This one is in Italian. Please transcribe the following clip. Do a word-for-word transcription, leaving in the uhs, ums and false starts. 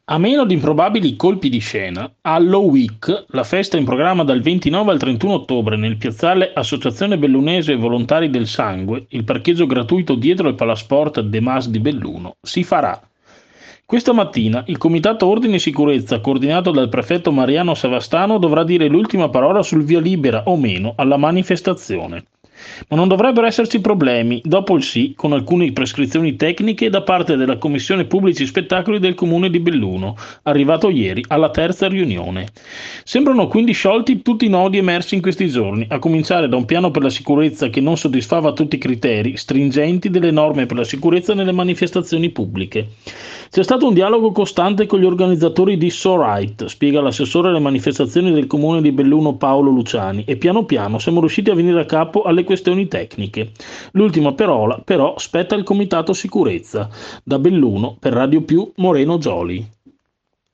A meno di improbabili colpi di scena, Hallow Week, la festa in programma dal ventinove al trentuno ottobre nel piazzale Associazione Bellunese Volontari del Sangue, il parcheggio gratuito dietro il Palasport De Mas di Belluno, si farà. Questa mattina il Comitato Ordine e Sicurezza, coordinato dal prefetto Mariano Savastano, dovrà dire l'ultima parola sul via libera o meno alla manifestazione. Ma non dovrebbero esserci problemi, dopo il sì, con alcune prescrizioni tecniche da parte della Commissione Pubblici Spettacoli del Comune di Belluno, arrivato ieri alla terza riunione. Sembrano quindi sciolti tutti i nodi emersi in questi giorni, a cominciare da un piano per la sicurezza che non soddisfava tutti i criteri stringenti delle norme per la sicurezza nelle manifestazioni pubbliche. C'è stato un dialogo costante con gli organizzatori di So Right, spiega l'assessore alle manifestazioni del comune di Belluno Paolo Luciani, e piano piano siamo riusciti a venire a capo alle questioni tecniche. L'ultima parola però spetta al Comitato Sicurezza. Da Belluno, per Radio Più, Moreno Gioli.